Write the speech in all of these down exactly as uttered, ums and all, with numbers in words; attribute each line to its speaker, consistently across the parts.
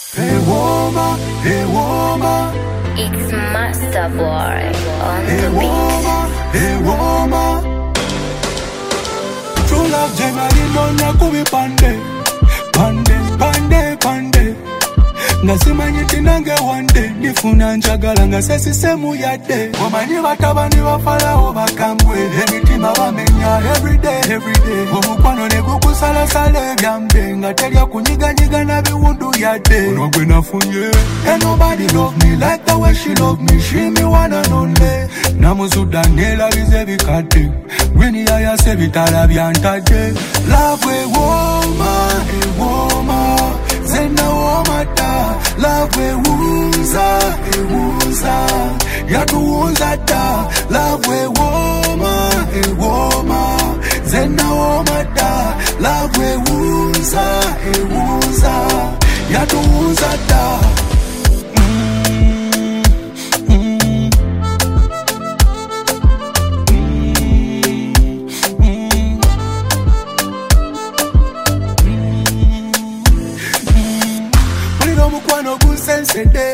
Speaker 1: Hey woman, hey woman,
Speaker 2: It's Master Boy on
Speaker 1: hey
Speaker 2: the beat.
Speaker 1: woman, hey woman. True love generally don't yakubi pande, pande, pande, pande. Nasimanye tinange one day nifuna njagala nga sesi semu yadde. Omanyi batabani bafalawo bakambwe emitima bamenya everyday, everyday. Omukwano ne gukusalasala ebyambe nga terya kunyiganyiga na biwundu yadde. Ono gwe nafunye. And nobody love me like the way she love me. She me one and only. Namuzuda nelalize bikadde. Gwini yayase bitala byantadde. Love we woman, a woman. Zena womata. Love we wounza, e wounza. Yatu wounza da. Love we woman, e woman. Zena womata. Love we wounza, e wounza. Yatu wounza da. Mukwano gusensede.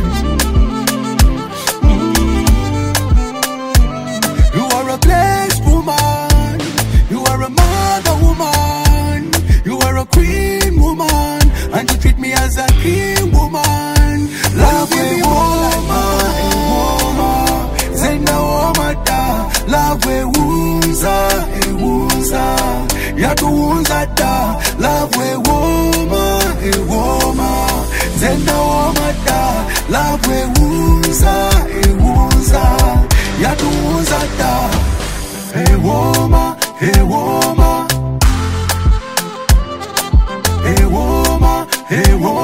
Speaker 1: You are a blessed woman. You are a mother woman. You are a queen woman. And you treat me as a king woman. Love we woman, a woman. Zenda womata. Love we wounza, a wounza. Yatu wounza da. Love we woman, a woman. Zenda womata, love we wounza, e wounza, yatu wounza da. Hey woman, hey woman, hey woman, hey woman.